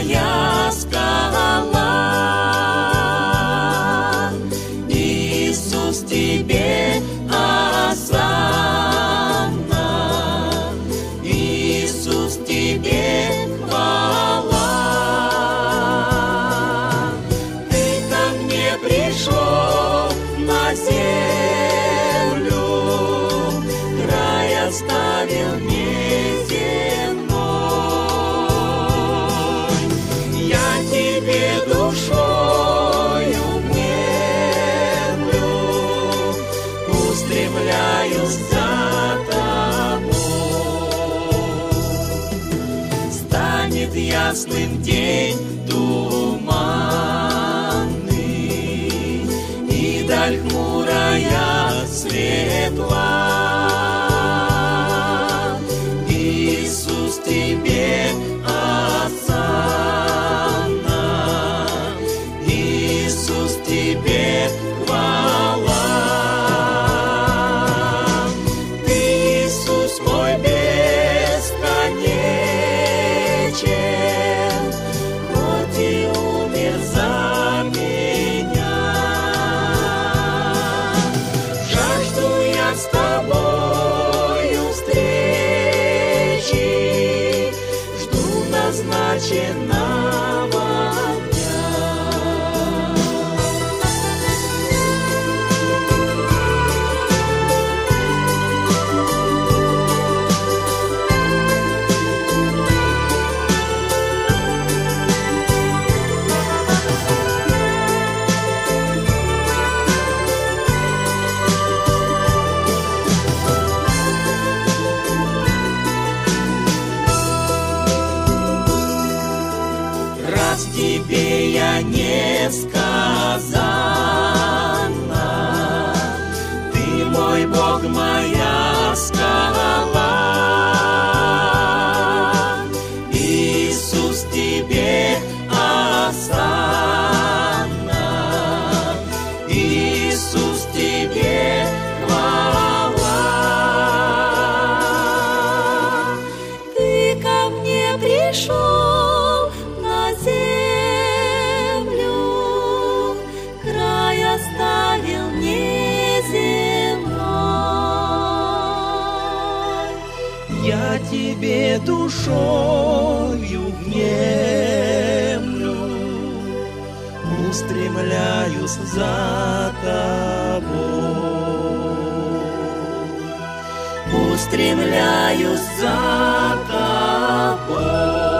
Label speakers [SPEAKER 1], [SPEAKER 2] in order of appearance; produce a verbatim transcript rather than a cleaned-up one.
[SPEAKER 1] хмурая скала. Иисус, тебе осанна, Иисус, тебе хвала. Ты ко мне пришел на землю, край оставил неземной. Я тебе душою внемлю, устремляюсь за тобой. Станет ясным день туманный, и даль хмурая светла. Иисус, тебе осанна, Иисус, тебе хвала. Ты, Иисус мой, бесконечен, хоть и умер за меня. Жажду я с тобою встречи, жду назначенного дня. Раз тебе я несказанно, ты мой Бог, моя скала. Иисус, тебе осанна, Иисус, тебе хвала. Ты ко мне пришел на землю, край оставил неземной. Я тебе душою внемлю, устремляюсь за тобой, устремляюсь за тобой.